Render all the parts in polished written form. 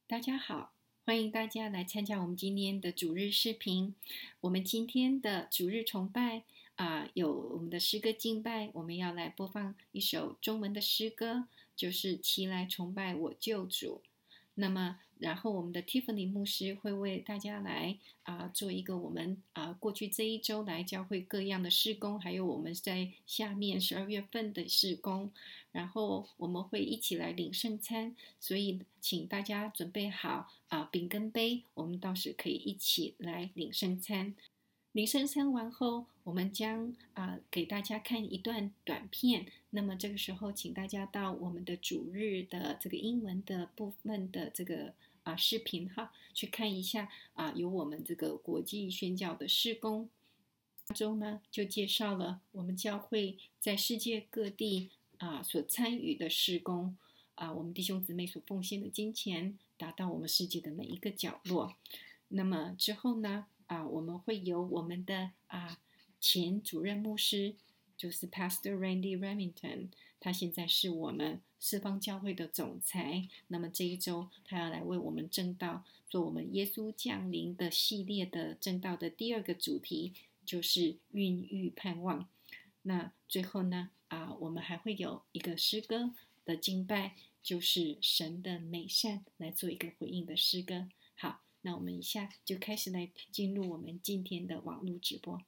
大家好，欢迎大家来参加我们今天的主日视频。我们今天的主日崇拜有我们的诗歌敬拜，我们要来播放一首中文的诗歌，就是齐来崇拜我救主。那么然后我们的 Tiffany 牧师会为大家来做一个我们过去这一周来教会各样的事工，还有我们在下面12月份的事工，然后我们会一起来领圣餐，所以请大家准备好饼跟杯，我们到时可以一起来领圣餐。领圣餐完后，我们将给大家看一段短片。那么这个时候，请大家到我们的主日的这个英文的部分的这个视频去看一下有我们这个国际宣教的事工。中呢就介绍了我们教会在世界各地所参与的事工我们弟兄姊妹所奉献的金钱达到我们世界的每一个角落。那么之后呢我们会由我们的前主任牧师，就是 Pastor Randy Remington， 他现在是我们四方教会的总裁。那么这一周他要来为我们证道，做我们耶稣降临的系列的证道的第二个主题，就是孕育盼望。那最后呢我们还会有一个诗歌的敬拜，就是神的美善，来做一个回应的诗歌。好，那我们一下就开始来进入我们今天的网络直播。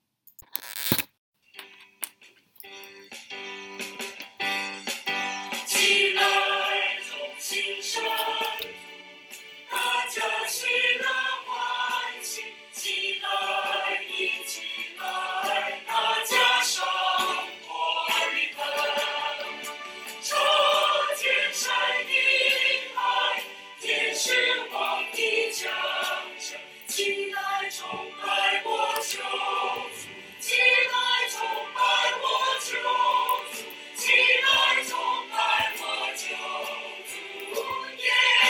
起来，从心深处，大家起来欢喜，起来，一起来，大家上火里奔，朝见山的爱，见神王的降生，起来崇拜我救主，起来崇拜我救主，起来崇拜我救主耶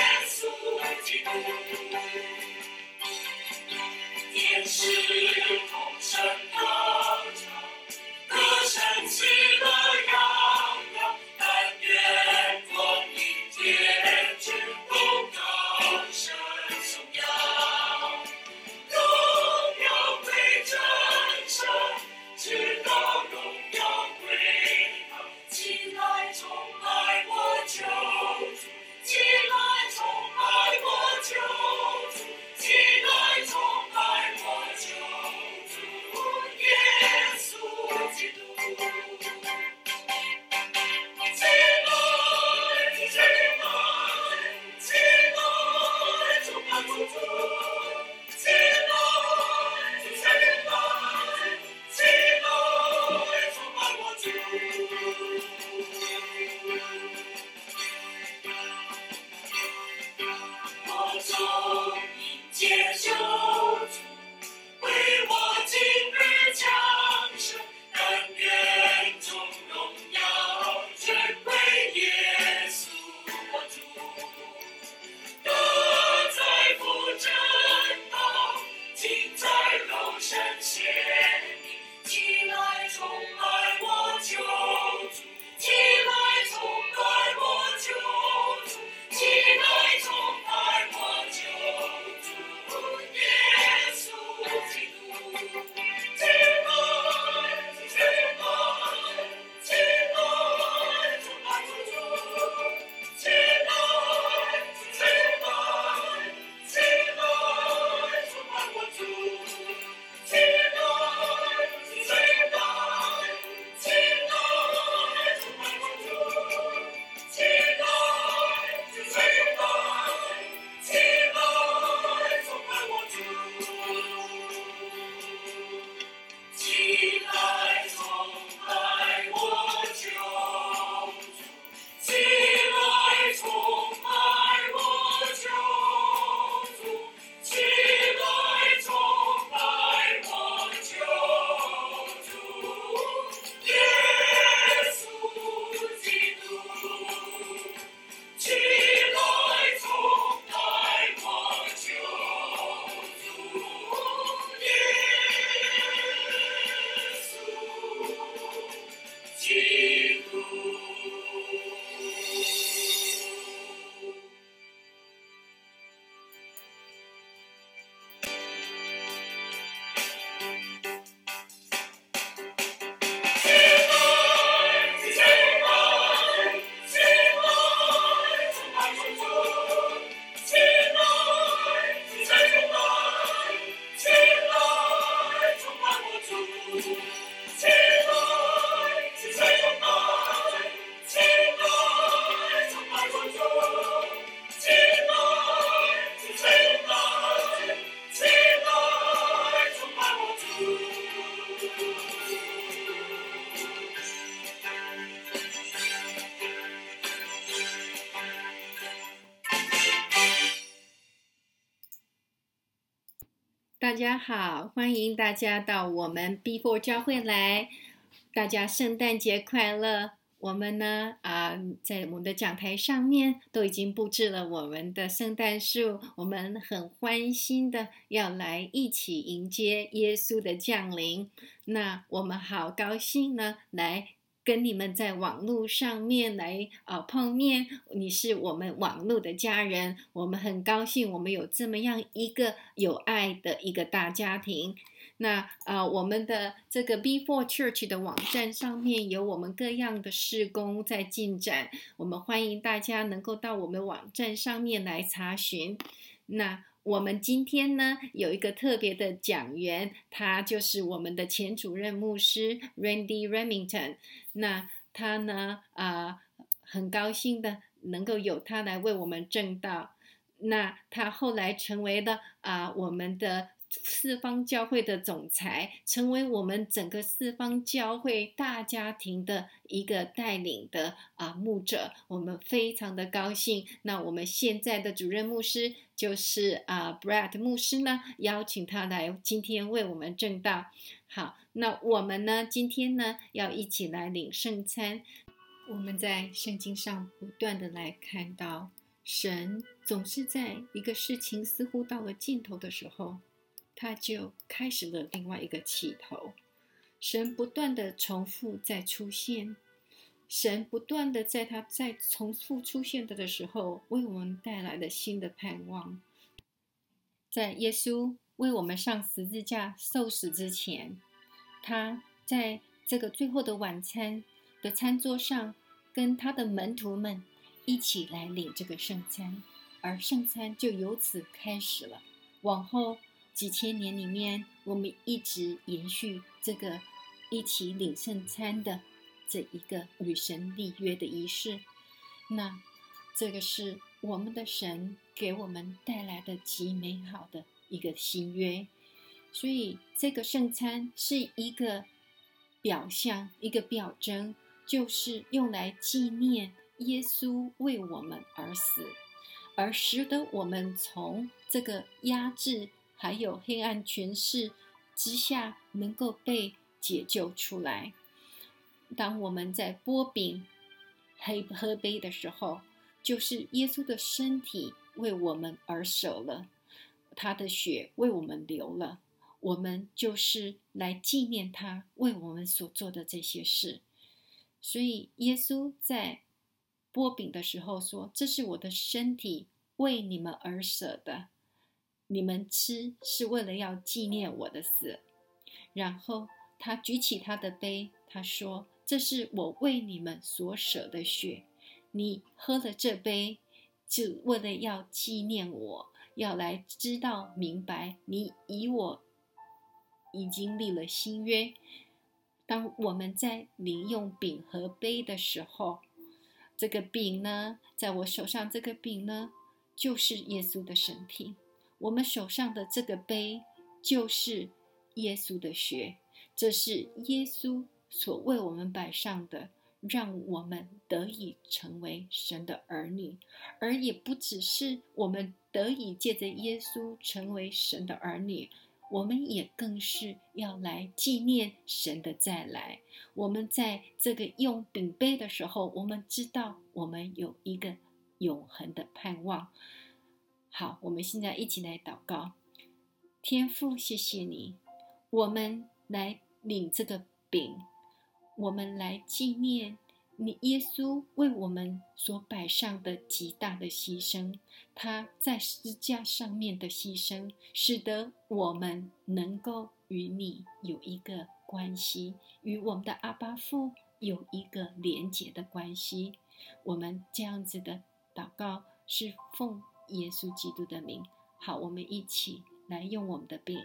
大家好，欢迎大家到我们 B4 教会来，大家圣诞节快乐！我们呢在我们的讲台上面都已经布置了我们的圣诞树，我们很欢欣的要来一起迎接耶稣的降临。那我们好高兴呢，来跟你们在网络上面来碰面，你是我们网络的家人，我们很高兴我们有这么样一个有爱的一个大家庭。那我们的这个 B4 Church 的网站上面有我们各样的事工在进展，我们欢迎大家能够到我们网站上面来查询。那我们今天呢有一个特别的讲员，他就是我们的前主任牧师 Randy Remington。那他呢很高兴的能够有他来为我们证道。那他后来成为了我们的四方教会的总裁，成为我们整个四方教会大家庭的一个带领的牧者，我们非常的高兴。那我们现在的主任牧师就是Brad 牧师呢，邀请他来今天为我们证道。好，那我们呢今天呢要一起来领圣餐。我们在圣经上不断的来看到，神总是在一个事情似乎到了尽头的时候，他就开始了另外一个起头。神不断的重复再出现，神不断的在他再重复出现的时候，为我们带来了新的盼望。在耶稣为我们上十字架受死之前，他在这个最后的晚餐的餐桌上，跟他的门徒们一起来领这个圣餐，而圣餐就由此开始了。往后几千年里面，我们一直延续这个一起领圣餐的这一个与神立约的仪式。那这个是我们的神给我们带来的极美好的一个新约。所以这个圣餐是一个表象，一个表征，就是用来纪念耶稣为我们而死，而使得我们从这个压制还有黑暗权势之下能够被解救出来。当我们在擘饼喝杯的时候，就是耶稣的身体为我们而舍了，他的血为我们流了，我们就是来纪念他为我们所做的这些事。所以耶稣在擘饼的时候说，这是我的身体为你们而舍的，你们吃是为了要纪念我的死。然后他举起他的杯，他说，这是我为你们所舍的血，你喝了这杯就为了要纪念我，要来知道明白你与我已经立了新约。当我们在领用饼和杯的时候，这个饼呢，在我手上这个饼呢，就是耶稣的身体，我们手上的这个杯就是耶稣的血，这是耶稣所为我们摆上的，让我们得以成为神的儿女。而也不只是我们得以借着耶稣成为神的儿女，我们也更是要来纪念神的再来。我们在这个用饼杯的时候，我们知道我们有一个永恒的盼望。好，我们现在一起来祷告。天父，谢谢你，我们来领这个饼，我们来纪念你耶稣为我们所摆上的极大的牺牲，他在十字架上面的牺牲，使得我们能够与你有一个关系，与我们的阿爸父有一个连结的关系。我们这样子的祷告是奉耶稣基督的名。好，我们一起来用我们的饼。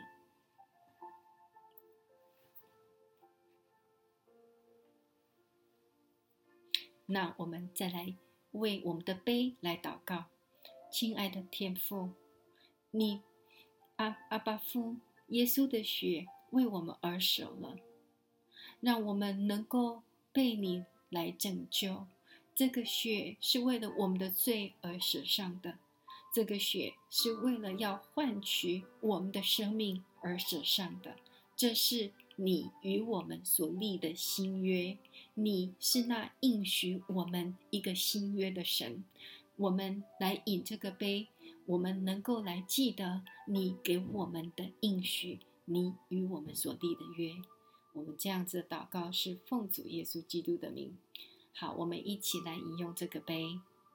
那我们再来为我们的杯来祷告。亲爱的天父，你阿爸父，耶稣的血为我们而舍了，让我们能够被你来拯救。这个血是为了我们的罪而舍上的， 这个血是为了要换取我们的生命而舍上的。这是你与我们所立的新约，你是那应许我们一个新约的神。我们来饮这个杯，我们能够来记得你给我们的应许，你与我们所立的约。我们这样子的祷告是奉主耶稣基督的名。好，我们一起来饮用这个杯。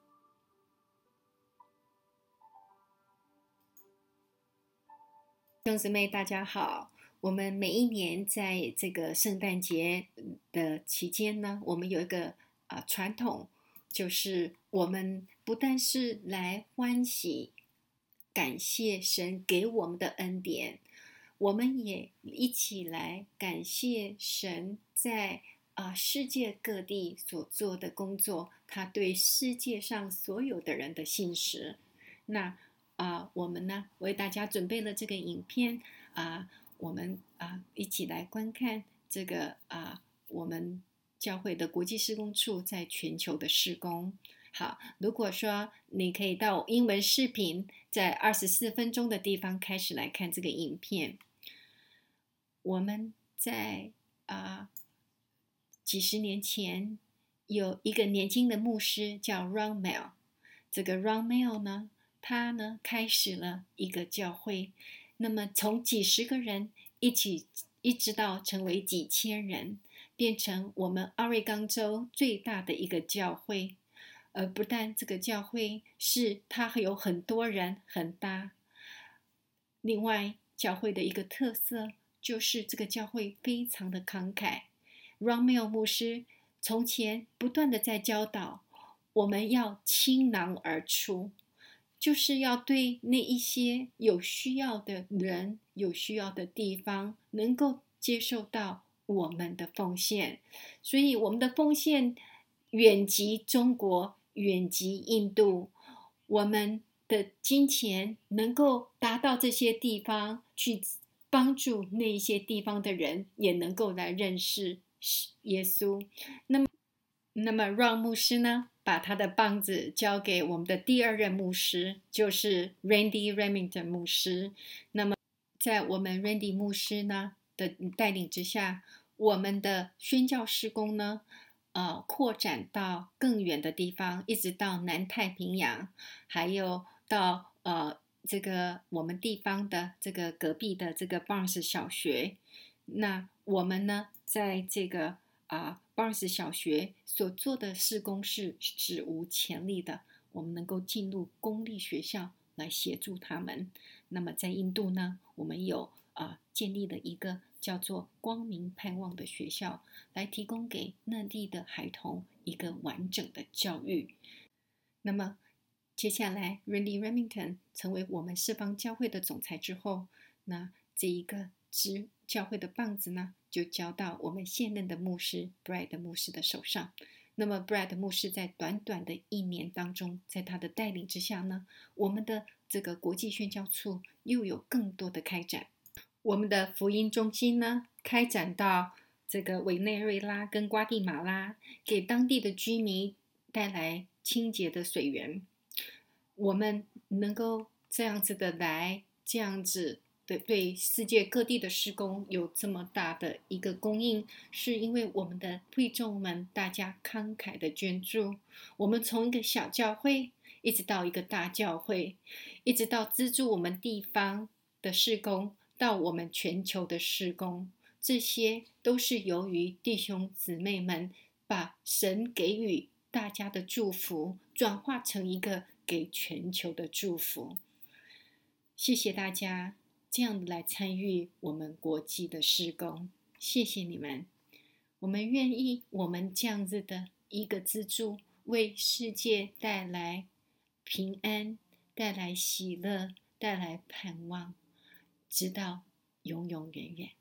弟兄姊妹大家好，我们每一年在这个圣诞节的期间呢，我们有一个传统，就是我们不但是来欢喜感谢神给我们的恩典，我们也一起来感谢神在世界各地所做的工作，他对世界上所有的人的信实。那我们呢为大家准备了这个影片我们一起来观看这个我们教会的国际事工处在全球的事工。好，如果说你可以到英文视频，在24分钟的地方开始来看这个影片。我们在几十年前有一个年轻的牧师叫 Ron Mail， 这个 Ron Mail 呢，他呢开始了一个教会，那么从几十个人一直到成为几千人，变成我们奥瑞冈州最大的一个教会。不但这个教会是它有很多人很大，另外教会的一个特色就是这个教会非常的慷慨。Ron Mail 牧师从前不断的在教导我们要倾囊而出，就是要对那一些有需要的人、有需要的地方能够接受到我们的奉献。所以我们的奉献远及中国，远及印度，我们的金钱能够达到这些地方，去帮助那一些地方的人也能够来认识耶稣。那么 Ron 牧师呢，把他的棒子交给我们的第二任牧师，就是 Randy Remington 牧师。那么在我们 Randy 牧师呢的带领之下，我们的宣教事工呢扩展到更远的地方，一直到南太平洋，还有到这个我们地方的这个隔壁的这个 Barnes 小学。那我们呢在这个Barnes 小学所做的事工是史无前例的，我们能够进入公立学校来协助他们。那么在印度呢，我们有建立了一个叫做光明盼望的学校，来提供给那地的孩童一个完整的教育。那么接下来 Randy Remington 成为我们四方教会的总裁之后，那这一个教会的棒子呢，就交到我们现任的牧师 Brad 牧师的手上。那么 Brad 牧师在短短的1年当中，在他的带领之下呢，我们的这个国际宣教处又有更多的开展。我们的福音中心呢，开展到这个委内瑞拉跟瓜地马拉，给当地的居民带来清洁的水源。我们能够这样子的来，这样子的对世界各地的事工有这么大的一个供应，是因为我们的会众们大家慷慨的捐助。我们从一个小教会一直到一个大教会，一直到资助我们地方的事工，到我们全球的事工，这些都是由于弟兄姊妹们把神给予大家的祝福转化成一个给全球的祝福。谢谢大家这样来参与我们国际的事工，谢谢你们。我们愿意我们这样子的一个资助，为世界带来平安，带来喜乐，带来盼望，直到永永远远。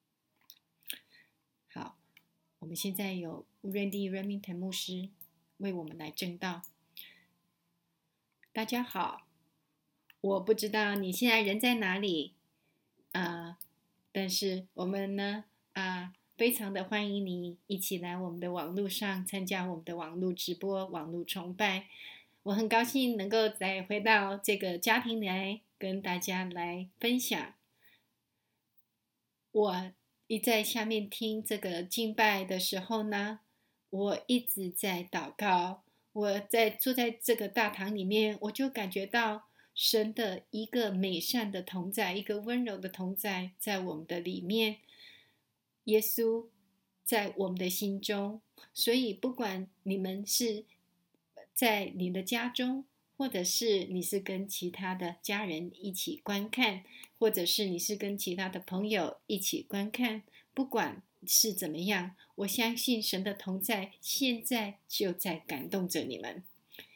好，我们现在有 Randy Remington 牧师为我们来证道。大家好，我不知道你现在人在哪里但是我们呢非常的欢迎你一起来我们的网络上参加我们的网络直播、网络崇拜。 我很高兴能够再回到这个家庭来跟大家来分享。我一在下面听这个敬拜的时候呢，我一直在祷告。我坐在这个大堂里面，我就感觉到神的一个美善的同在，一个温柔的同在在我们的里面。耶稣在我们的心中，所以不管你们是在你的家中，或者是你是跟其他的家人一起观看，或者是你是跟其他的朋友一起观看，不管是怎么样，我相信神的同在现在就在感动着你们。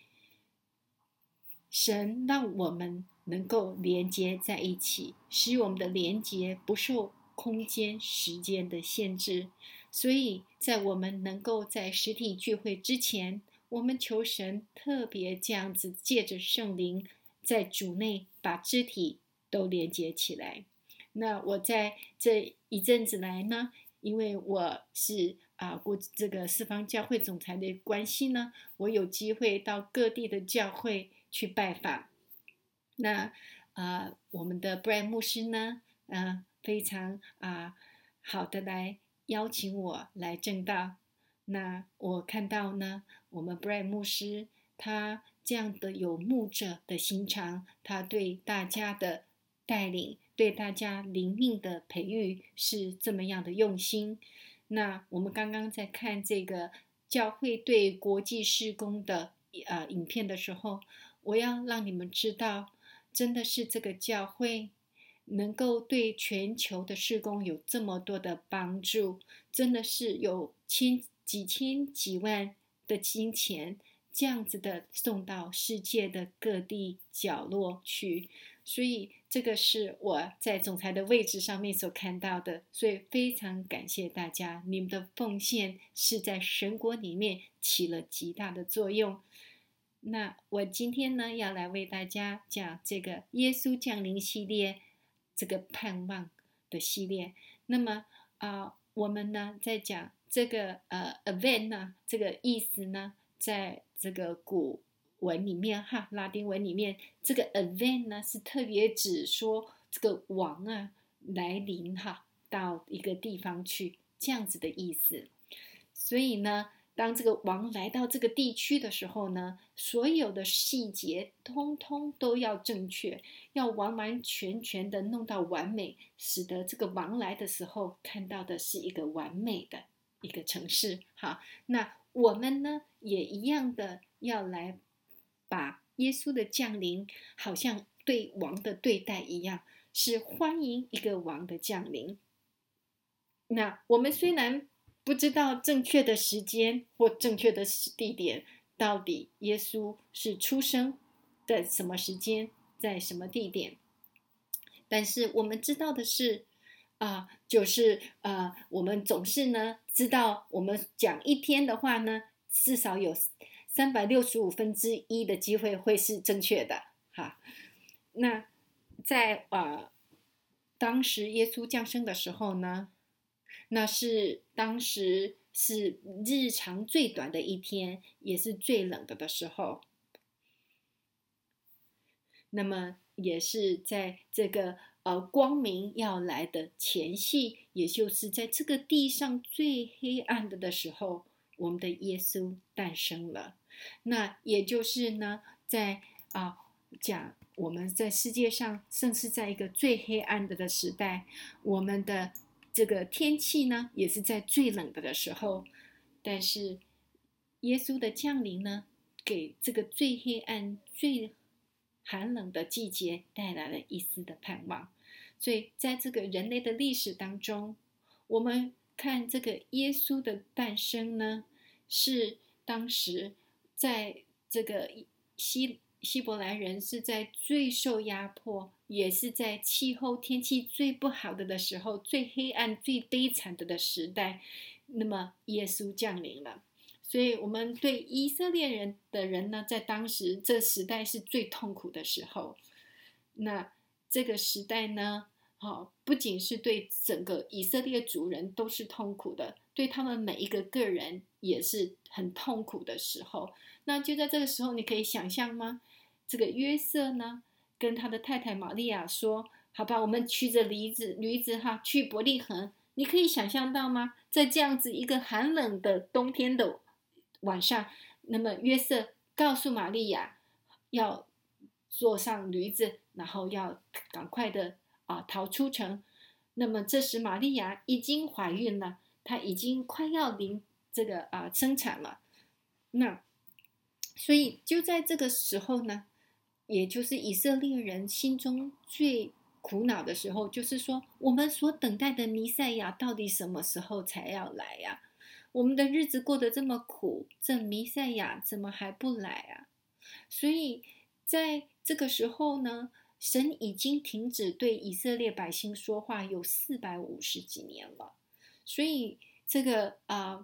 神让我们能够连接在一起，使我们的连接不受空间时间的限制。所以在我们能够在实体聚会之前，我们求神特别这样子借着圣灵在主内把肢体都连接起来。那我在这一阵子来呢，因为我是这个四方教会总裁的关系呢，我有机会到各地的教会去拜访。那我们的 Brad 牧师呢，非常好的来邀请我来证道。那我看到呢，我们 Brad 牧师他这样的有牧者的心肠，他对大家的带领，对大家灵命的培育是这么样的用心。那我们刚刚在看这个教会对国际事工的影片的时候，我要让你们知道，真的是这个教会能够对全球的事工有这么多的帮助，真的是有几千几万的金钱这样子的送到世界的各地角落去。所以这个是我在总裁的位置上面所看到的，所以非常感谢大家，你们的奉献是在神国里面起了极大的作用。那我今天呢，要来为大家讲这个耶稣降临系列，这个盼望的系列。那么我们呢在讲这个event 呢，这个意思呢，在这个古文里面拉丁文里面，这个 event 呢是特别指说这个王来临到一个地方去，这样子的意思。所以呢，当这个王来到这个地区的时候呢，所有的细节通通都要正确，要完完全全的弄到完美，使得这个王来的时候看到的是一个完美的一个城市。好，那我们呢也一样的要来把耶稣的降临好像对王的对待一样，是欢迎一个王的降临。那我们虽然不知道正确的时间或正确的地点，到底耶稣是出生的什么时间，在什么地点，但是我们知道的是就是我们总是呢知道，我们讲一天的话呢，至少有1/365的机会会是正确的。那在当时耶稣降生的时候呢，那是当时是日常最短的一天，也是最冷的时候。那么也是在这个光明要来的前夕，也就是在这个地上最黑暗的时候，我们的耶稣诞生了。那也就是呢，在讲我们在世界上，甚至在一个最黑暗的时代，我们的这个天气呢，也是在最冷的时候，但是耶稣的降临呢，给这个最黑暗、最寒冷的季节带来了一丝的盼望。所以在这个人类的历史当中，我们看这个耶稣的诞生呢，是当时在这个希伯来人是在最受压迫，也是在气候天气最不好的时候，最黑暗最悲惨的时代，那么耶稣降临了。所以我们对以色列人的人呢，在当时这时代是最痛苦的时候。那这个时代呢， 不仅是对整个以色列族人都是痛苦的，对他们每一个个人也是很痛苦的时候。那就在这个时候，你可以想象吗？这个约瑟呢，跟他的太太玛利亚说：好吧，我们驱着驴子去伯利恒。你可以想象到吗？在这样子一个寒冷的冬天的晚上，那么约瑟告诉玛利亚要坐上驴子，然后要赶快的逃出城。那么这时玛利亚已经怀孕了，她已经快要生产了。那所以就在这个时候呢，也就是以色列人心中最苦恼的时候，就是说我们所等待的弥赛亚到底什么时候才要来呀？我们的日子过得这么苦，这弥赛亚怎么还不来啊？所以在这个时候呢，神已经停止对以色列百姓说话有450几年了。所以这个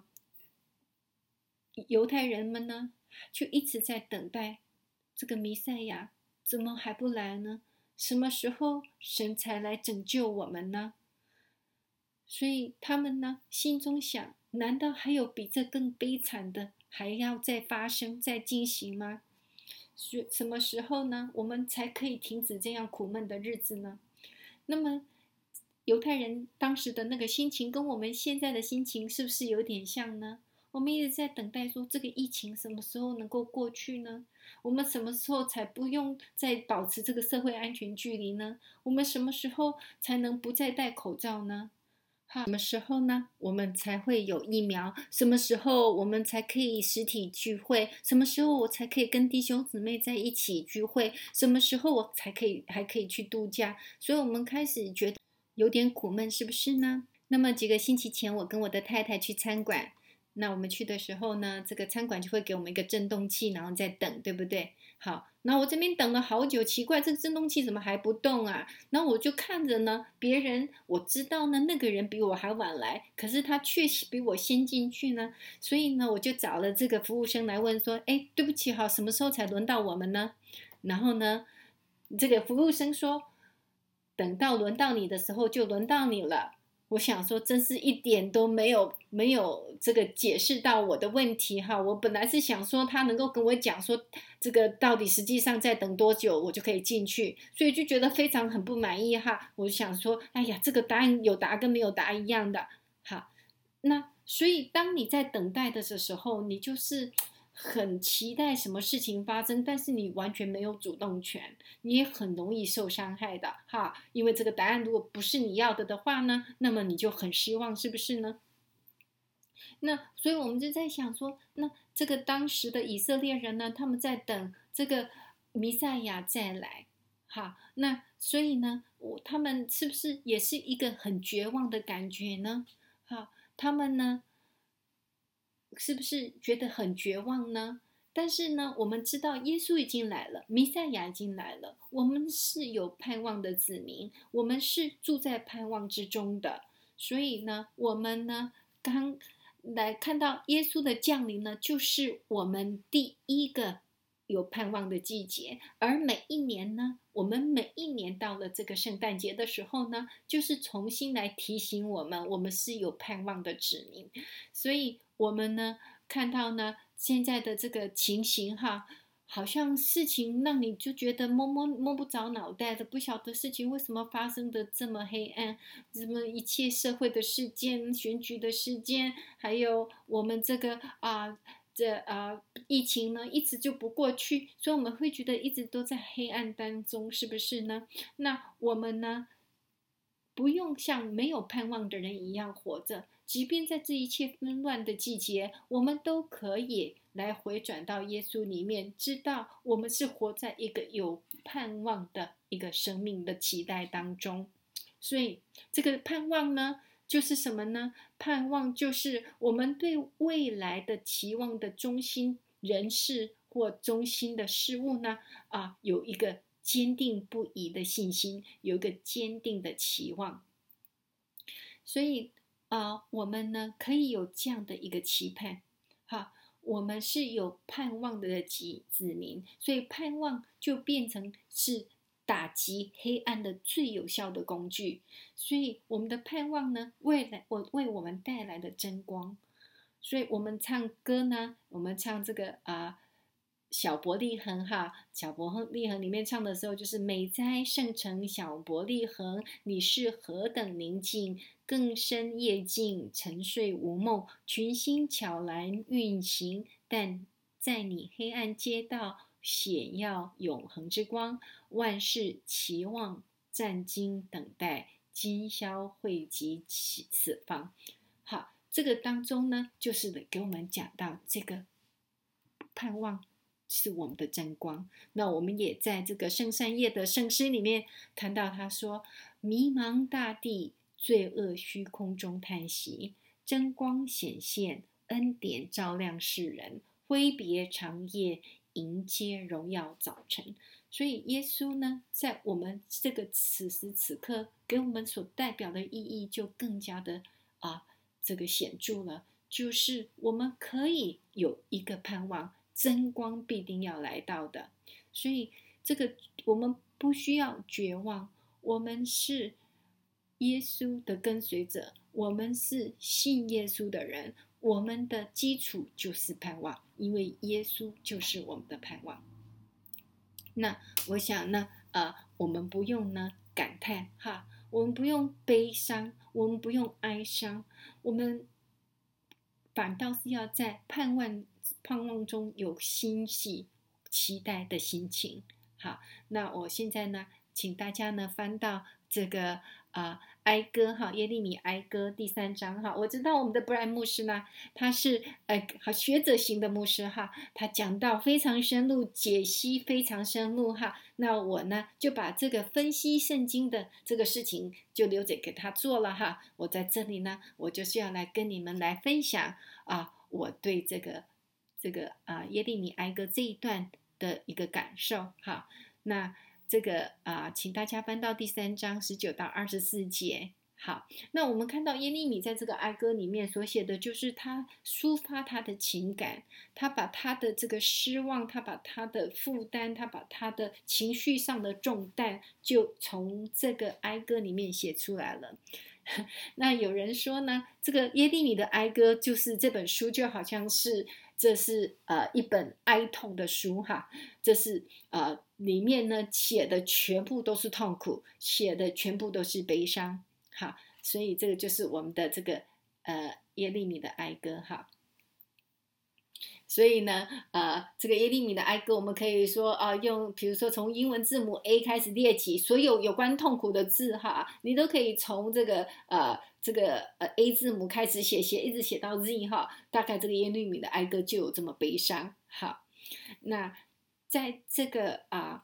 犹太人们呢，就一直在等待这个弥赛亚，怎么还不来呢？什么时候神才来拯救我们呢？所以他们呢，心中想，难道还有比这更悲惨的还要再发生、再进行吗？什么时候呢，我们才可以停止这样苦闷的日子呢？那么犹太人当时的那个心情跟我们现在的心情是不是有点像呢？我们一直在等待说这个疫情什么时候能够过去呢？我们什么时候才不用再保持这个社会安全距离呢？我们什么时候才能不再戴口罩呢？什么时候呢，我们才会有疫苗？什么时候我们才可以实体聚会？什么时候我才可以跟弟兄姊妹在一起聚会？什么时候我才可以还可以去度假？所以我们开始觉得有点苦闷，是不是呢？那么几个星期前，我跟我的太太去餐馆，那我们去的时候呢，这个餐馆就会给我们一个震动器，然后再等，对不对？好，那我这边等了好久，奇怪，这个震动器怎么还不动啊？然后我就看着呢，别人我知道呢，那个人比我还晚来，可是他确实比我先进去呢，所以呢，我就找了这个服务生来问说，哎，对不起哈，什么时候才轮到我们呢？然后呢，这个服务生说，等到轮到你的时候就轮到你了。我想说，真是一点都没有这个解释到我的问题哈。我本来是想说他能够跟我讲说这个到底实际上再等多久我就可以进去，所以就觉得非常很不满意哈。我就想说，哎呀，这个答案有答跟没有答一样的。好，那所以当你在等待的时候，你就是很期待什么事情发生，但是你完全没有主动权，你也很容易受伤害的哈。因为这个答案如果不是你要的话呢，那么你就很失望，是不是呢？那所以我们就在想说，那这个当时的以色列人呢，他们在等这个弥赛亚再来，好，那所以呢，他们是不是也是一个很绝望的感觉呢？好，他们呢？是不是觉得很绝望呢？但是呢，我们知道耶稣已经来了，弥赛亚已经来了，我们是有盼望的子民，我们是住在盼望之中的。所以呢，我们呢刚来看到耶稣的降临呢，就是我们第一个有盼望的季节。而每一年呢，我们每一年到了这个圣诞节的时候呢，就是重新来提醒我们，我们是有盼望的子民。所以我们呢看到呢现在的这个情形哈，好像事情让你就觉得摸不着脑袋的，不晓得事情为什么发生的这么黑暗，什么一切社会的事件、选举的事件，还有我们这个疫情呢一直就不过去，所以我们会觉得一直都在黑暗当中，是不是呢？那我们呢不用像没有盼望的人一样活着，即便在这一切纷乱的季节，我们都可以来回转到耶稣里面，知道我们是活在一个有盼望的一个生命的期待当中。所以这个盼望呢，就是什么呢？盼望就是我们对未来的期望的中心人事或中心的事物呢，有一个坚定不移的信心，有一个坚定的期望。所以我们呢可以有这样的一个期盼，好，我们是有盼望的子民，所以盼望就变成是打击黑暗的最有效的工具。所以我们的盼望呢，为我们带来的真光。所以我们唱歌呢，我们唱这个小伯利恒哈，小伯利恒里面唱的时候，就是美哉圣城小伯利恒，你是何等宁静，更深夜静，沉睡无梦，群星巧兰运行，但在你黑暗街道显耀永恒之光，万事期望战惊等待，今宵汇集此方。好，这个当中呢，就是给我们讲到这个盼望是我们的真光。那我们也在这个圣善夜的圣诗里面看到他说，迷茫大地，罪恶虚空中叹息，真光显现，恩典照亮世人，挥别长夜，迎接荣耀早晨。所以耶稣呢，在我们这个此时此刻给我们所代表的意义就更加的这个显著了，就是我们可以有一个盼望，真光必定要来到的。所以这个我们不需要绝望，我们是耶稣的跟随者，我们是信耶稣的人，我们的基础就是盼望，因为耶稣就是我们的盼望。那我想呢，我们不用呢感叹哈，我们不用悲伤，我们不用哀伤，我们反倒是要在盼望中有欣喜期待的心情。好，那我现在呢，请大家呢翻到这个哀歌哈，耶利米哀歌第3章哈。我知道我们的布兰牧师呢，他是学者型的牧师哈，他讲到非常深入，解析非常深入哈。那我呢就把这个分析圣经的这个事情就留着给他做了哈。我在这里呢，我就是要来跟你们来分享我对这个耶利米哀歌这一段的一个感受哈。那这个请大家翻到第3章19到24节。好，那我们看到耶利米在这个哀歌里面所写的就是他抒发他的情感，他把他的这个失望，他把他的负担，他把他的情绪上的重担，就从这个哀歌里面写出来了。那有人说呢，这个耶利米的哀歌就是这本书就好像是这是一本哀痛的书哈，这是里面呢写的全部都是痛苦，写的全部都是悲伤。好，所以这个就是我们的这个耶利米的哀歌哈。所以呢，这个耶利米的哀歌，我们可以说用，比如说从英文字母 A 开始列起，所有有关痛苦的字哈，你都可以从这个A 字母开始写，一直写到 Z 哈，大概这个耶利米的哀歌就有这么悲伤。好，那在这个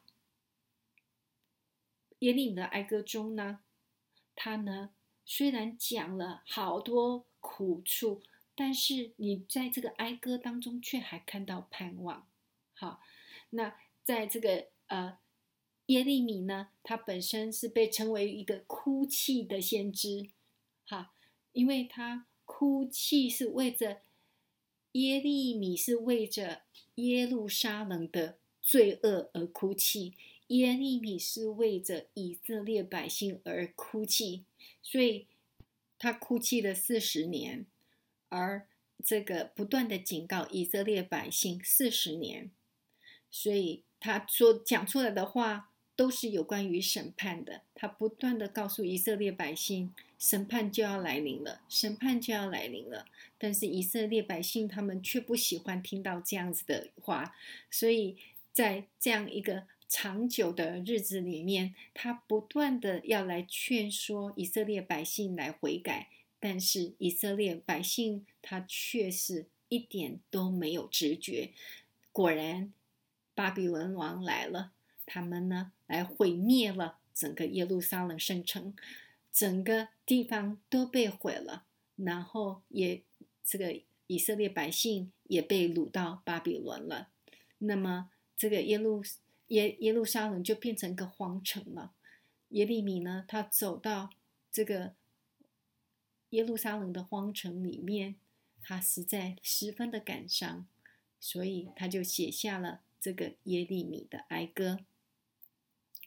耶利米的哀歌中呢，他呢虽然讲了好多苦处，但是你在这个哀歌当中却还看到盼望。好，那在这个耶利米呢，他本身是被称为一个哭泣的先知。好，因为他哭泣是为着耶利米是为着耶路撒冷的罪恶而哭泣，耶利米是为着以色列百姓而哭泣，所以他哭泣了40年，而这个不断的警告以色列百姓40年，所以他所讲出来的话都是有关于审判的。他不断的告诉以色列百姓，审判就要来临了，审判就要来临了。但是以色列百姓他们却不喜欢听到这样子的话，所以在这样一个长久的日子里面，他不断的要来劝说以色列百姓来悔改，但是以色列百姓他却是一点都没有知觉。果然巴比伦王来了，他们呢来毁灭了整个耶路撒冷圣城，整个地方都被毁了，然后也这个以色列百姓也被掳到巴比伦了。那么这个耶路撒冷就变成一个荒城了。耶利米呢，他走到这个耶路撒冷的荒城里面，他实在十分的感伤，所以他就写下了这个耶利米的哀歌。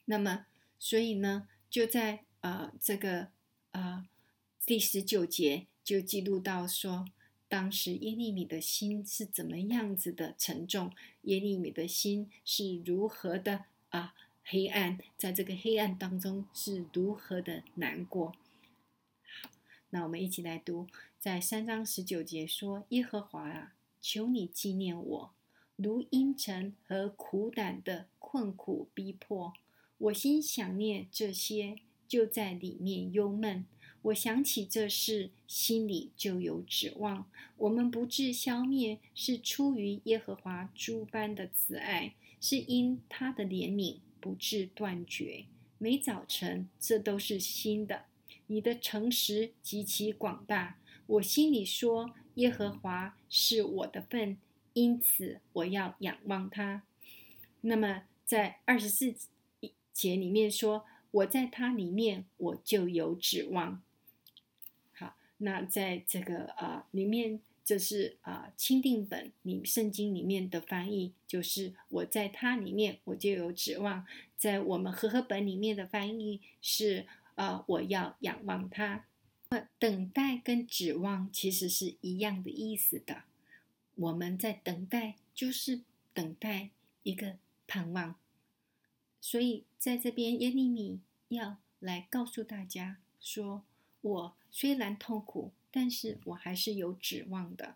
那么，所以呢，就在这个第19节就记录到说，当时耶利米的心是怎么样子的沉重，耶利米的心是如何的黑暗，在这个黑暗当中是如何的难过。那我们一起来读，在3章19节说：耶和华啊，求你纪念我，如阴沉和苦胆的困苦逼迫。我心想念这些，就在里面忧闷。我想起这事，心里就有指望。我们不致消灭，是出于耶和华诸般的慈爱，是因他的怜悯不致断绝。每早晨，这都是新的。你的诚实极其广大，我心里说，耶和华是我的份，因此我要仰望他。那么在24节里面说，我在他里面我就有指望。好，那在这个里面，这是钦定本圣经里面的翻译，就是我在他里面我就有指望。在我们和合本里面的翻译是我要仰望他。等待跟指望其实是一样的意思的。我们在等待，就是等待一个盼望。所以在这边耶利米要来告诉大家说，我虽然痛苦，但是我还是有指望的。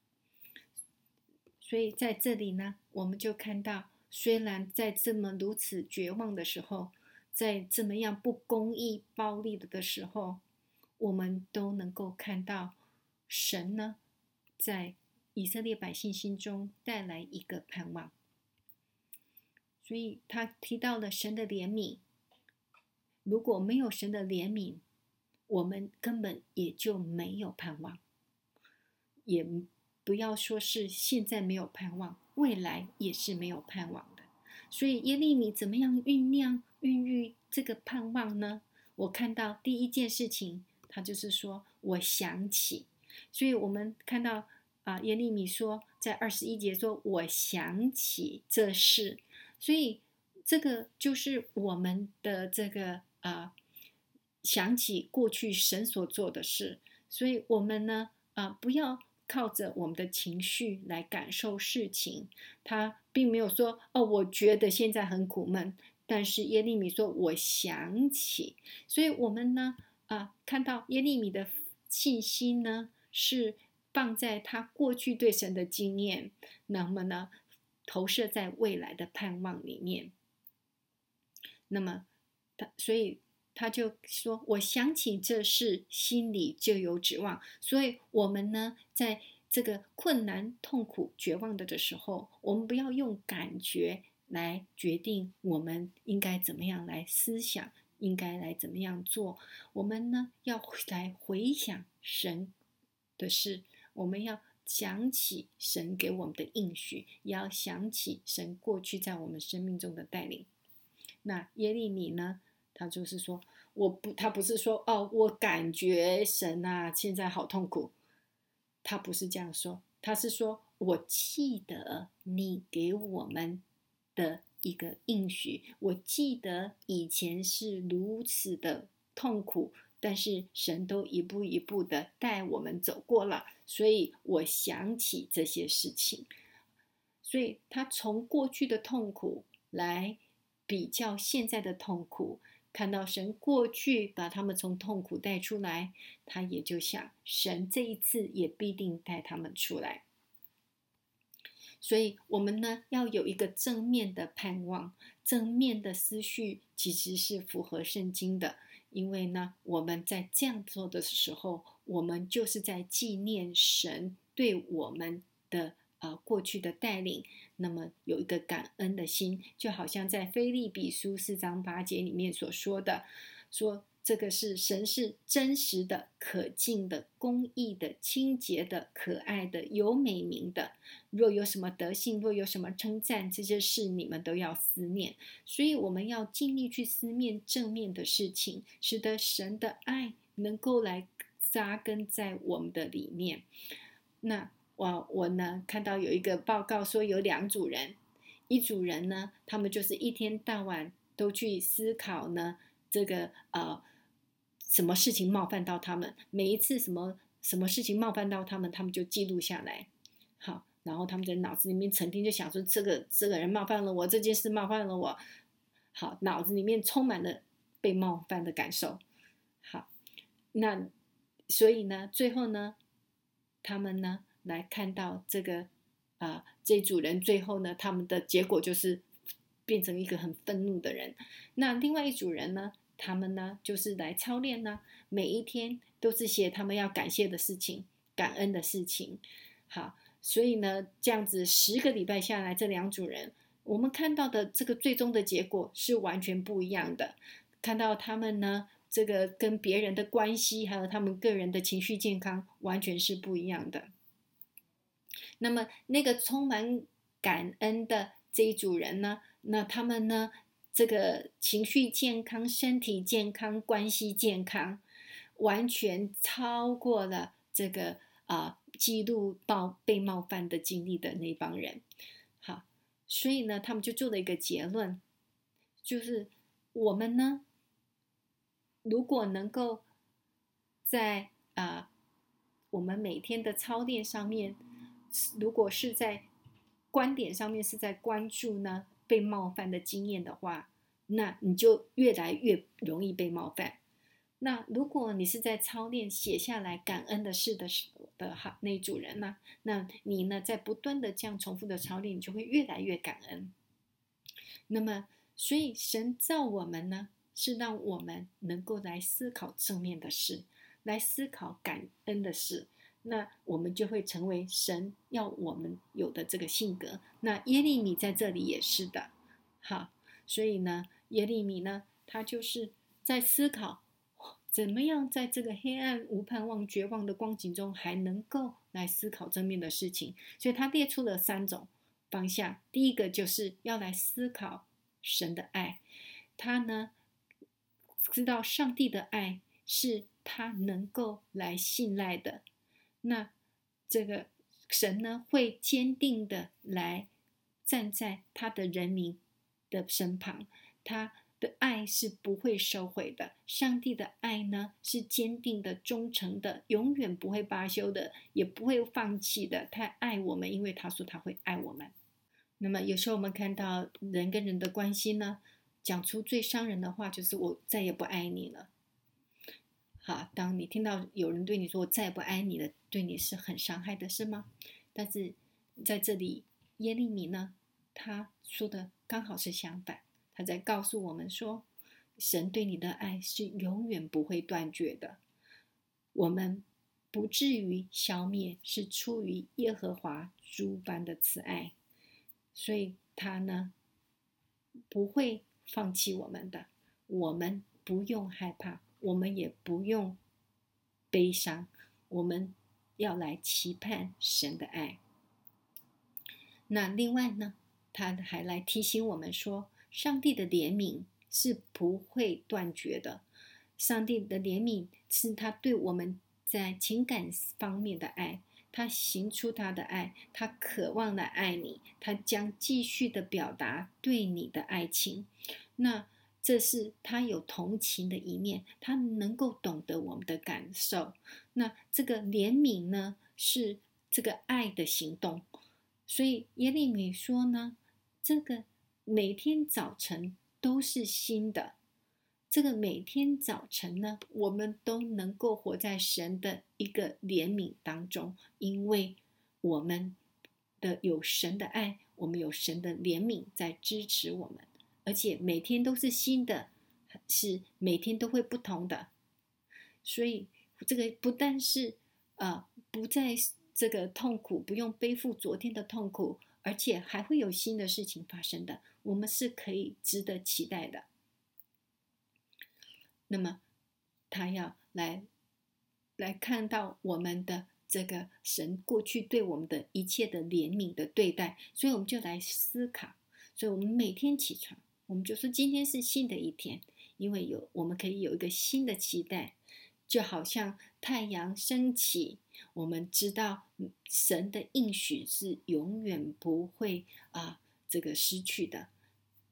所以在这里呢，我们就看到，虽然在这么如此绝望的时候，在这么样不公义暴力的时候，我们都能够看到神呢在以色列百姓心中带来一个盼望。所以他提到了神的怜悯，如果没有神的怜悯，我们根本也就没有盼望，也不要说是现在没有盼望，未来也是没有盼望的。所以耶利米怎么样孕育这个盼望呢？我看到第一件事情，他就是说我想起。所以我们看到耶利米说，在21节说我想起这事。所以这个就是我们的这个想起过去神所做的事。所以我们呢不要靠着我们的情绪来感受事情。他并没有说我觉得现在很苦闷，但是耶利米说我想起。所以我们呢看到耶利米的信心呢是放在他过去对神的经验，那么呢投射在未来的盼望里面。那么所以他就说我想起这事，心里就有指望。所以我们呢在这个困难痛苦绝望的时候，我们不要用感觉来决定我们应该怎么样来思想，应该来怎么样做。我们呢要来回想神的事，我们要想起神给我们的应许，也要想起神过去在我们生命中的带领。那耶利米呢，他就是说他不是说我感觉神现在好痛苦，他不是这样说，他是说我记得你给我们的一个应许，我记得以前是如此的痛苦，但是神都一步一步的带我们走过了，所以我想起这些事情。所以他从过去的痛苦来比较现在的痛苦，看到神过去把他们从痛苦带出来，他也就想神这一次也必定带他们出来。所以我们呢要有一个正面的盼望，正面的思绪其实是符合圣经的。因为呢我们在这样做的时候，我们就是在纪念神对我们的过去的带领，那么有一个感恩的心，就好像在腓立比书4章8节里面所说的，说这个是神是真实的、可敬的、公义的、清洁的、可爱的、有美名的。若有什么德性，若有什么称赞，这些事你们都要思念。所以我们要尽力去思念正面的事情，使得神的爱能够来扎根在我们的里面。那我呢看到有一个报告说有2组人，一组人呢他们就是一天到晚都去思考呢，这个什么事情冒犯到他们，每一次什么事情冒犯到他们，他们就记录下来。好，然后他们在脑子里面成天就想说，这个人冒犯了我，这件事冒犯了我。好，脑子里面充满了被冒犯的感受。好，那所以呢，最后呢，他们呢来看到这组人最后呢，他们的结果就是变成一个很愤怒的人。那另外一组人呢，他们呢就是来操练呢，每一天都是写他们要感谢的事情、感恩的事情。好，所以呢，这样子10个礼拜下来，这2组人，我们看到的这个最终的结果是完全不一样的。看到他们呢，这个跟别人的关系，还有他们个人的情绪健康，完全是不一样的。那么那个充满感恩的这一组人呢，那他们呢，这个情绪健康、身体健康、关系健康，完全超过了这个记录到被冒犯的经历的那帮人。好，所以呢，他们就做了一个结论，就是我们呢，如果能够在我们每天的操练上面，如果是在观点上面是在关注呢被冒犯的经验的话，那你就越来越容易被冒犯。那如果你是在操练写下来感恩的事的那一组人呢，那你呢在不断的这样重复的操练，你就会越来越感恩。那么，所以神造我们呢，是让我们能够来思考正面的事，来思考感恩的事，那我们就会成为神要我们有的这个性格。那耶利米在这里也是的，好，所以呢，耶利米呢，他就是在思考怎么样在这个黑暗、无盼望、绝望的光景中，还能够来思考正面的事情。所以他列出了3种方向。第一个就是要来思考神的爱，他呢知道上帝的爱是他能够来信赖的。那这个神呢，会坚定的来站在他的人民的身旁，他的爱是不会收回的。上帝的爱呢，是坚定的、忠诚的，永远不会罢休的，也不会放弃的。他爱我们，因为他说他会爱我们。那么有时候我们看到人跟人的关系呢，讲出最伤人的话就是我再也不爱你了。好，当你听到有人对你说我再也不爱你了，对你是很伤害的，是吗？但是在这里耶利米呢，他说的刚好是相反，他在告诉我们说，神对你的爱是永远不会断绝的，我们不至于消灭，是出于耶和华诸般的慈爱，所以他呢不会放弃我们的，我们不用害怕，我们也不用悲伤，我们要来期盼神的爱。那另外呢，他还来提醒我们说，上帝的怜悯是不会断绝的。上帝的怜悯是他对我们在情感方面的爱，他行出他的爱，他渴望来爱你，他将继续的表达对你的爱情。那这是他有同情的一面，他能够懂得我们的感受。那这个怜悯呢，是这个爱的行动。所以耶利米说呢，这个每天早晨都是新的，这个每天早晨呢，我们都能够活在神的一个怜悯当中，因为我们有神的爱，我们有神的怜悯在支持我们，而且每天都是新的，是每天都会不同的。所以这个不但是不再这个痛苦，不用背负昨天的痛苦，而且还会有新的事情发生的，我们是可以值得期待的。那么他要来看到我们的这个神过去对我们的一切的怜悯的对待，所以我们就来思考。所以我们每天起床，我们就说今天是新的一天，因为我们可以有一个新的期待，就好像太阳升起，我们知道神的应许是永远不会这个失去的。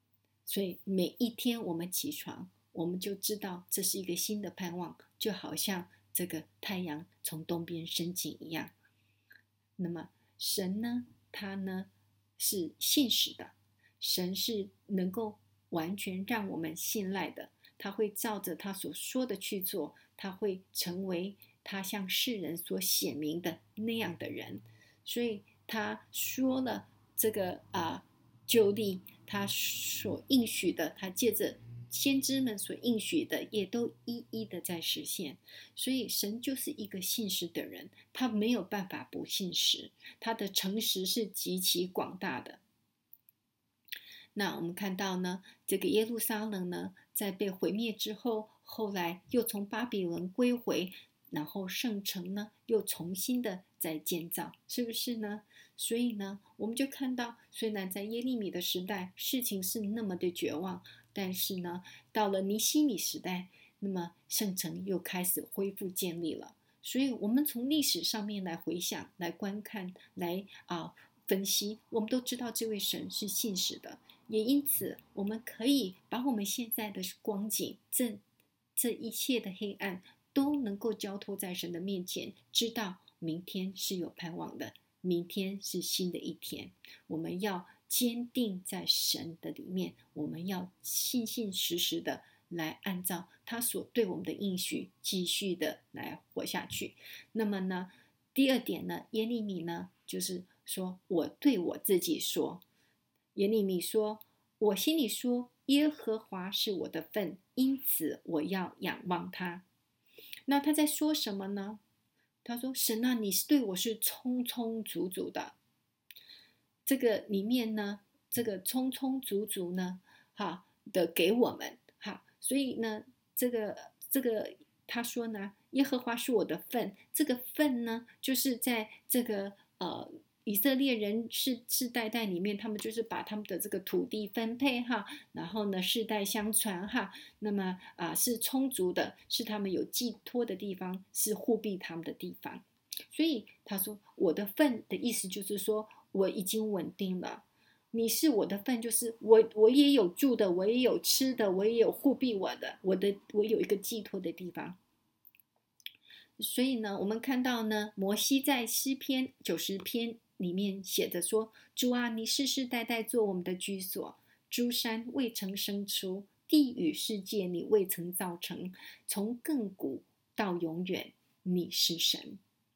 所以每一天我们起床，我们就知道这是一个新的盼望，就好像这个太阳从东边升起一样。那么神呢，他呢是信实的，神是能够完全让我们信赖的，他会照着他所说的去做，他会成为他向世人所显明的那样的人。所以他说了这个旧例，他所应许的，他借着先知们所应许的，也都一一的在实现。所以神就是一个信实的人，他没有办法不信实，他的诚实是极其广大的。那我们看到呢，这个耶路撒冷呢，在被毁灭之后，后来又从巴比伦归回，然后圣城呢又重新的再建造，是不是呢？所以呢，我们就看到，虽然在耶利米的时代事情是那么的绝望，但是呢，到了尼希米时代，那么圣城又开始恢复建立了。所以我们从历史上面来回想、来观看、来分析，我们都知道这位神是信实的。也因此，我们可以把我们现在的光景，这一切的黑暗，都能够交托在神的面前，知道明天是有盼望的，明天是新的一天。我们要坚定在神的里面，我们要信信实实的来按照他所对我们的应许，继续的来活下去。那么呢，第二点呢，耶利米呢，就是说我对我自己说。耶利米说，我心里说，耶和华是我的份，因此我要仰望他。那他在说什么呢？他说，神啊，你对我是充充足足的。这个里面呢，这个充充足足呢，的给我们，所以呢，这个他说呢，耶和华是我的份，这个份呢，就是在这个以色列人世代里面，他们就是把他们的这个土地分配然后呢世代相传那么是充足的，是他们有寄托的地方，是护庇他们的地方。所以他说我的份的意思就是说我已经稳定了，你是我的份，就是我也有住的，我也有吃的，我也有护庇我的，我有一个寄托的地方。所以呢，我们看到呢，摩西在诗篇90篇里面写着说，主啊，你世世代代做我们的居所，诸山未曾生出，地与世界你未曾造成，从亘古到永远，你是神。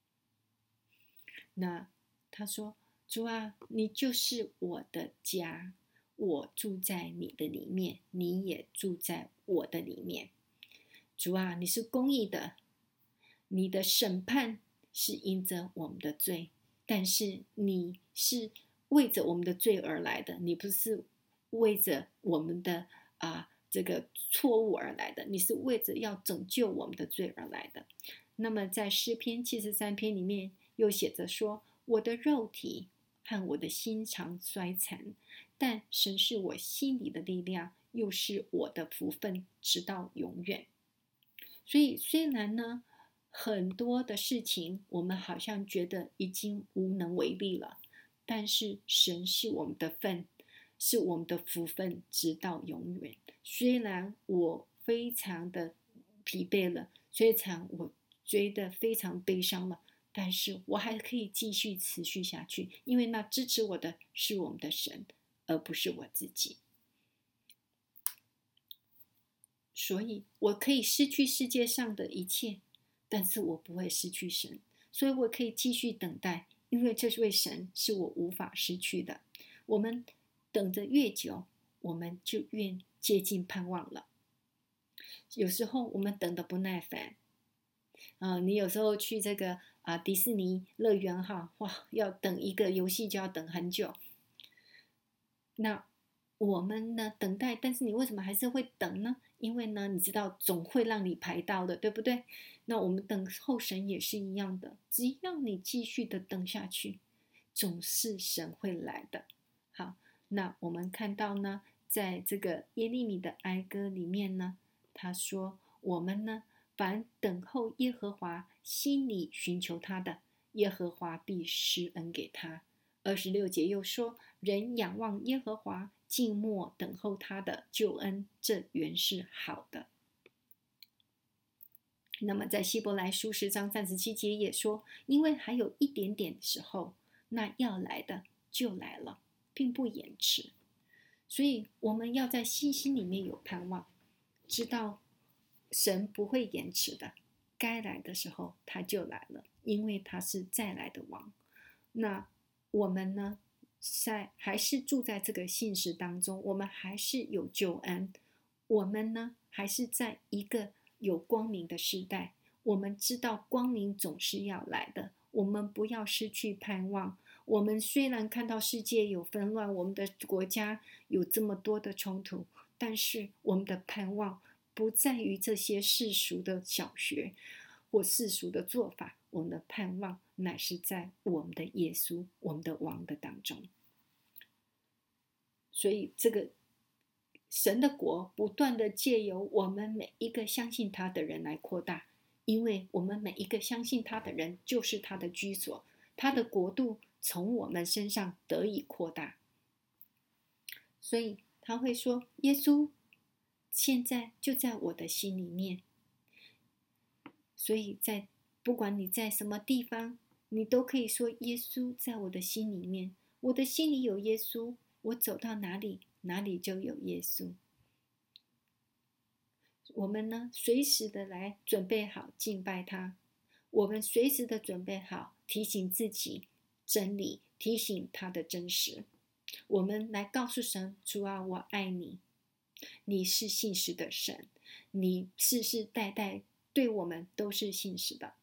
那他说，主啊，你就是我的家，我住在你的里面，你也住在我的里面。主啊，你是公义的，你的审判是因着我们的罪，但是你是为着我们的罪而来的，你不是为着我们的这个错误而来的，你是为着要拯救我们的罪而来的。那么在诗篇73篇里面又写着说，我的肉体和我的心肠衰残，但神是我心里的力量，又是我的福分，直到永远。所以虽然呢，很多的事情我们好像觉得已经无能为力了，但是神是我们的份，是我们的福分，直到永远。虽然我非常的疲惫了，虽然我觉得非常悲伤了，但是我还可以继续持续下去，因为那支持我的是我们的神，而不是我自己。所以我可以失去世界上的一切，但是我不会失去神，所以我可以继续等待，因为这位神是我无法失去的。我们等着越久，我们就越接近盼望了。有时候我们等得不耐烦，你有时候去这个迪士尼乐园要等一个游戏就要等很久。那我们呢等待，但是你为什么还是会等呢？因为呢，你知道总会让你排到的，对不对？那我们等候神也是一样的，只要你继续的等下去，总是神会来的。好，那我们看到呢，在这个耶利米的哀歌里面呢，他说我们呢，凡等候耶和华，心里寻求他的，耶和华必施恩给他。26节又说，人仰望耶和华， 静默等候他的救恩，这原是好的。那么在希伯来书10章37节也说，因为还有一点点的时候，那要来的就来了，并不延迟。所以我们要在信心里面有盼望，知道神不会延迟的，该来的时候他就来了，因为他是再来的王。那我们呢，还是住在这个信实当中，我们还是有救恩，我们呢还是在一个有光明的时代，我们知道光明总是要来的，我们不要失去盼望。我们虽然看到世界有纷乱，我们的国家有这么多的冲突，但是我们的盼望不在于这些世俗的小学或世俗的做法，我们的盼望乃是在我们的耶稣，我们的王的当中。所以这个神的国不断的借由我们每一个相信他的人来扩大，因为我们每一个相信他的人就是他的居所，他的国度从我们身上得以扩大。所以他会说，耶稣现在就在我的心里面。所以不管你在什么地方，你都可以说，耶稣在我的心里面，我的心里有耶稣，我走到哪里，哪里就有耶稣。我们呢，随时的来准备好敬拜他，我们随时的准备好提醒自己真理，提醒他的真实。我们来告诉神，主啊，我爱你，你是信实的神，你世世代代对我们都是信实的，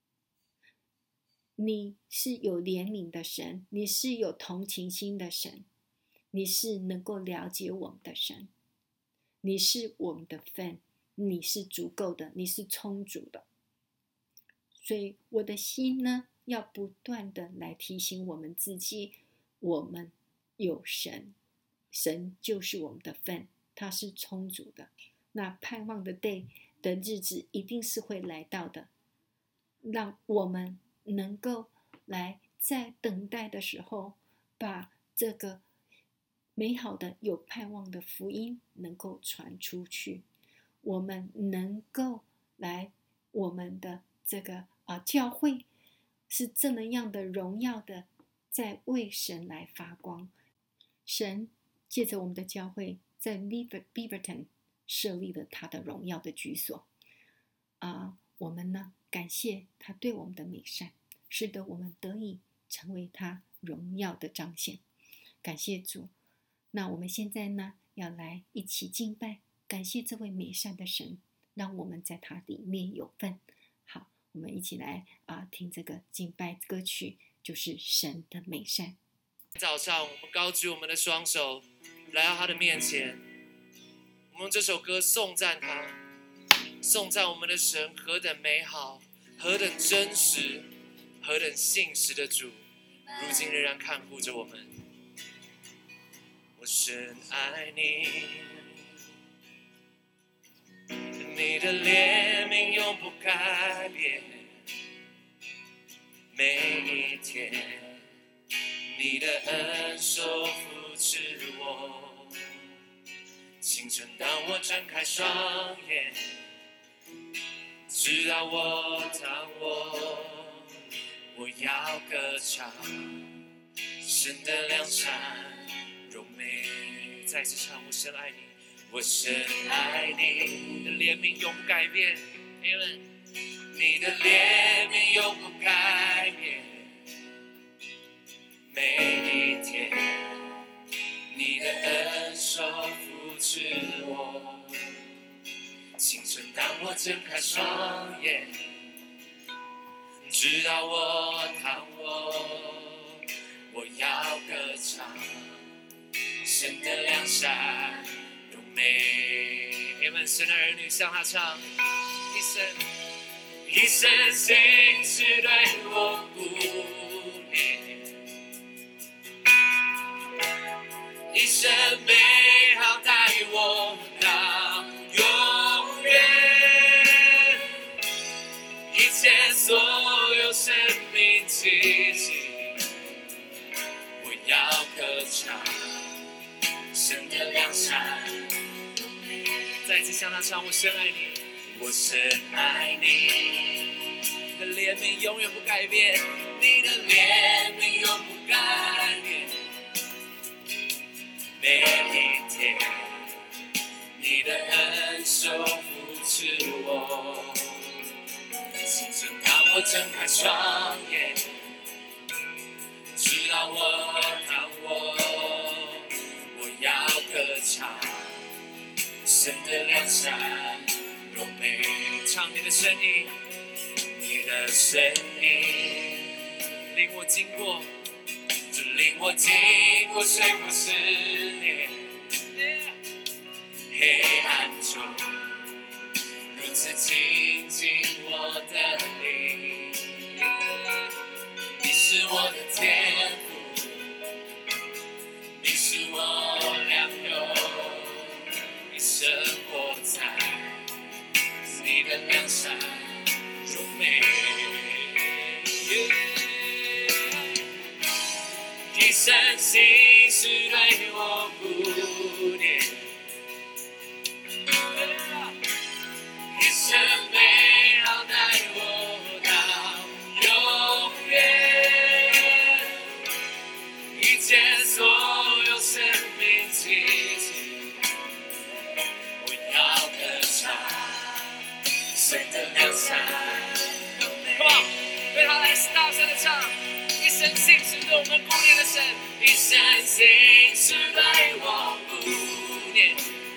你是有怜悯的神，你是有同情心的神，你是能够了解我们的神，你是我们的份，你是足够的，你是充足的。所以我的心呢，要不断的来提醒我们自己，我们有神，神就是我们的份，它是充足的。那盼望的日子一定是会来到的，让我们能够来在等待的时候，把这个美好的有盼望的福音能够传出去，我们能够来我们的这个教会是这么样的荣耀的在为神来发光。神借着我们的教会在 Beaverton 设立了他的荣耀的居所我们呢感谢他对我们的美善，使得我们得以成为他荣耀的彰显。感谢主。那我们现在呢要来一起敬拜，感谢这位美善的神，让我们在他里面有份。好，我们一起来听这个敬拜歌曲，就是神的美善。 早上我们高举我们的双手来到他的面前，我们用这首歌颂赞他，颂赞我们的神何等美好，何等真实，何等信实的主，如今仍然看顾着我们。我深爱你，你的怜悯永不改变，每一天你的恩手扶持我，清晨当我睁开双眼，直到我躺我要歌唱，神的良善荣美。再次唱，我深爱你，我深爱你，你的怜悯永不改变。Amen。你的怜悯永不改变，每一天你的恩手扶持我，清晨当我睁开双眼，直到我躺我要歌唱，神的良善荣美。Amen。神的儿女向他唱，一生心事对我不变，一生美好带我到永远，一切所有生命奇迹，我要歌唱神神的良善。再一次向他唱，我深爱你，我深爱你，你的怜悯永远不改变，你的怜悯永不改变，每一天，你的恩手扶持我，正当我睁开双眼，直到我看我要歌唱。神的良善，若没唱你的声音，你的声音领我经过，就领我经过水火试炼，黑暗中如此亲近我的灵，你是我的天父，你是我良友。生活在你的良善中美，一生心事对我顾念，一生美好带我到永远，一切所有生命奇迹。神的良善 ，Come on， 对他来大声的唱，一生心事对我们顾念的神，一生心事对我顾念，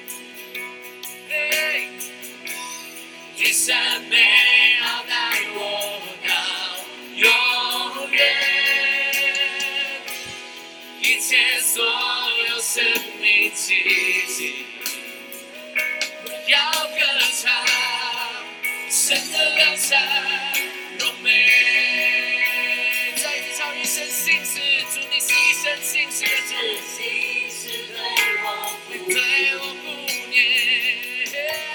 一生美好带我到永远，一切所有生命奇迹，我要歌唱。神的良善荣美，再一次唱一生心事，主你是一生心事的主，你对我顾念，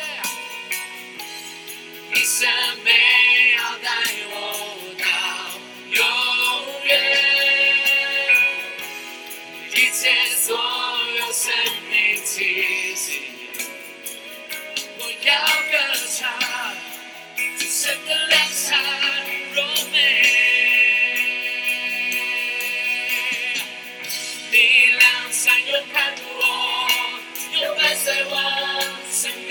一生美好带我到永远，一切所有生命奇迹，我要歌唱。神的良善荣美，你良善又看顾我，又伴随我生命。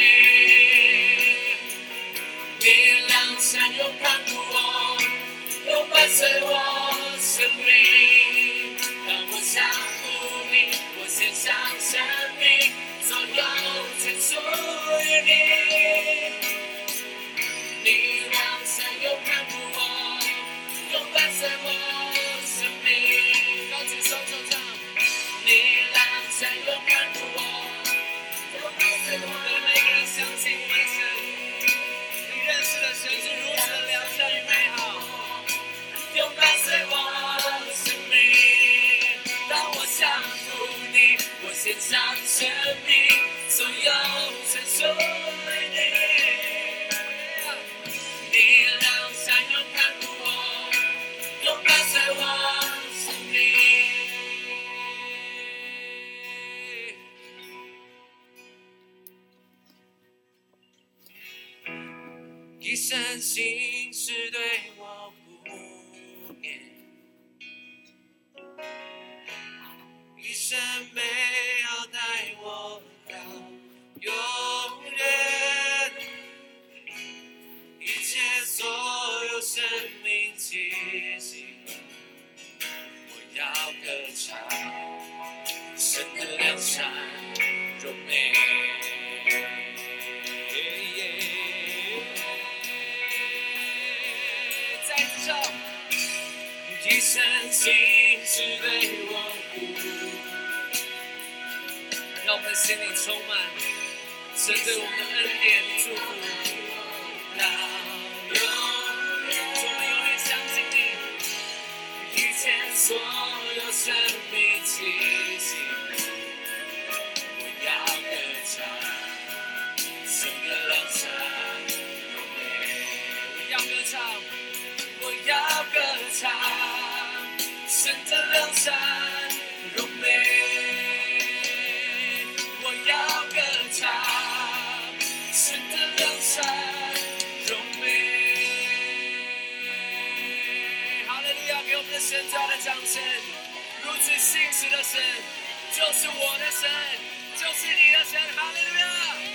你良善又看顾我，又伴随我生命。当我想顾你，我献上生命，所有全属于你。你良善又看顾我，又伴随我生命。高举双手唱，你良善又看顾我，又伴随我。每个人相信我的神，你认识的神是如此的良善与美好，又伴随我生命。当我想顾你，我献上生命，所有全属于你。你良善又看顾我，又伴随我生命。一生心事对我顾念，一生美好带我到永远。一切所有生命奇迹，我要歌唱神的良善荣美。再次唱，一生心事对我顾，让我们的心里充满神对我们的恩典与祝福。到永远，我们永远相信你，一切所有生命奇迹，我要歌唱神的良善荣美，我要歌唱，我要歌唱神的良善荣美。 山荣美。哈利路亚！给我们的神最大的掌声！如此信实的神，就是我的神，就是你的神。哈利路亚！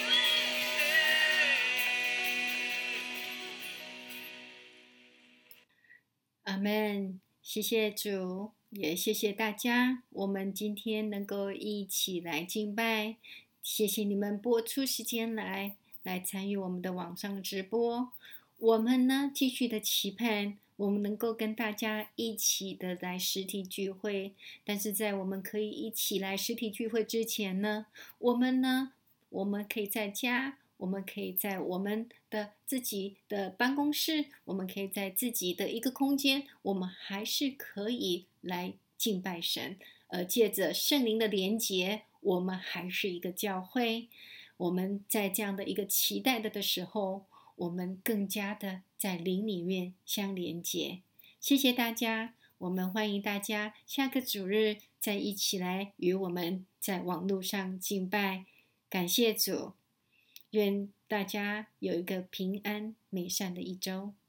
阿们，谢谢主，也谢谢大家，我们今天能够一起来敬拜，谢谢你们播出时间来参与我们的网上直播。我们呢，继续的期盼我们能够跟大家一起的来实体聚会，但是在我们可以一起来实体聚会之前呢，我们可以在家，我们可以在我们的自己的办公室，我们可以在自己的一个空间，我们还是可以来敬拜神。借着圣灵的连结，我们还是一个教会。我们在这样的一个期待的时候，我们更加的在灵里面相连结。谢谢大家，我们欢迎大家下个主日再一起来与我们在网络上敬拜。感谢主，愿大家有一个平安美善的一周。